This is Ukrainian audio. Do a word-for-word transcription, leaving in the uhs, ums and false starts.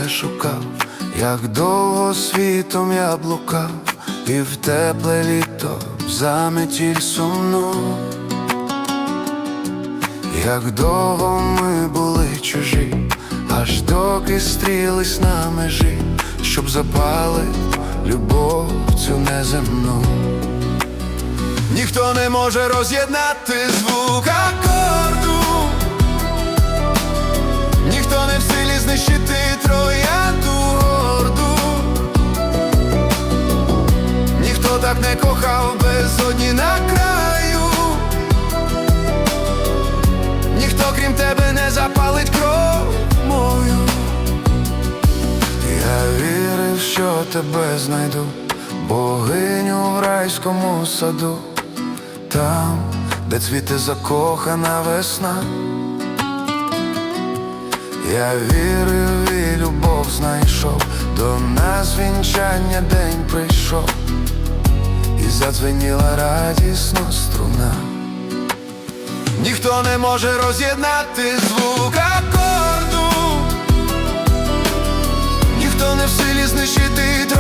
шукав, як довго світом я блукав, і в тепле літо заметіль сумну. Як довго ми були чужі, аж доки стрілись на межі, щоб запалить любов цю неземну. Ніхто не може роз'єднати звук акорду, ніхто не в силі знищити троянду горду, ніхто так не кохав безодні на краю, ніхто крім тебе не запалить кров мою. Я вірив, що тебе знайду, богиню в райському саду, там, де цвіте закохана весна. Я вірив і любов знайшов, до нас вінчання день прийшов, і задзвеніла радісно струна. Ніхто не може роз'єднати звук акорду, ніхто не в силі знищити